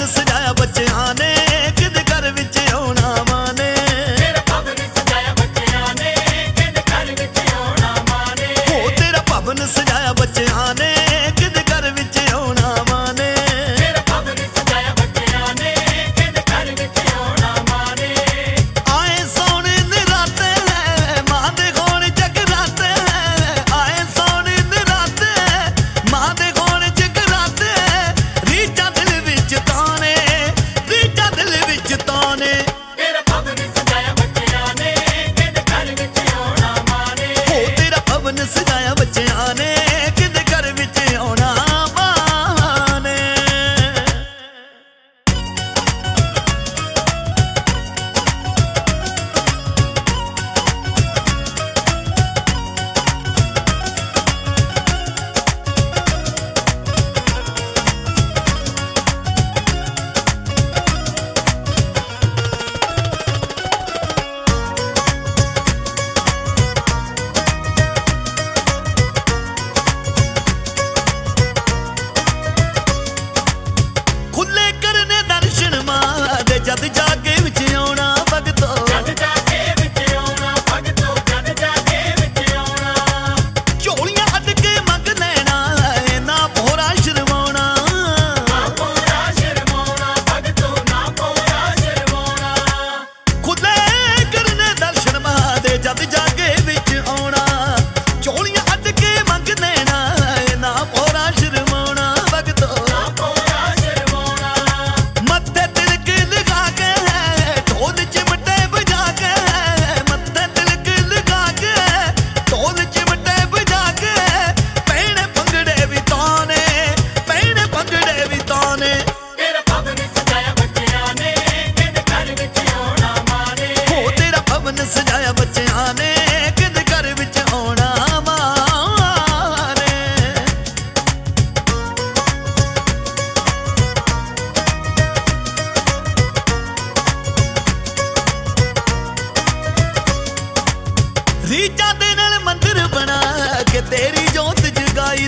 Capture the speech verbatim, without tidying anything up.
सजाया बच्चियां ने किद घर विच आउणा मां ने। तेरा भवन सजाया बच्चियां ने किद घर विच आउणा मां ने। हो तेरा भवन सजाया बच्चियां ने किद घर विच आउणा मां ने। तेरा भवन सजाया बच्चियां ने किद घर विच आउणा मां ने। आए सोने नराते मां दे कोल जगराते। आए सोने नराते मां दे कोल जगराते। रीझां दिल विच ताने रीझां दिल विच ताने। तेरा भवन सजाया बच्चियां ने किद घर विच आउणा मां ने। हो तेरा भवन सजाया बच्चियां ने किद घर विच आउणा मां ने। खुले करने दर्शन मां दे जद जागे विच आउणा भगतो। जद जागे विच आउणा भगतो जद जागे विच आउणा। झोलियां अड के मंग लेना ना भोरा शर्माउणा। ना भोरा शर्माउणा भगतो ना भोरा शर्माउणा। खुले करने दर्शन मां दे जद जागे विच आउणा। झोलियां अड के मंग लेना ना भोरा शर्माउणा भगतो। ना भोरा शर्माउणा। मत्थे तिलक लगा के ढोल चिमटे बजा के। मत्थे तिलक लगा के ढोल चिमटे बजा के। पैणे भंगड़े भी ताने पैणे भंगड़े भी ताने। तेरा भवन सजाया बच्चियां ने किद घर विच आउणा मां ने। हो तेरा भवन सजाया बच्चियां ने किद घर विच आउणा मां ने। रीझां दे नाल मंदिर बना के तेरी जोत जगाई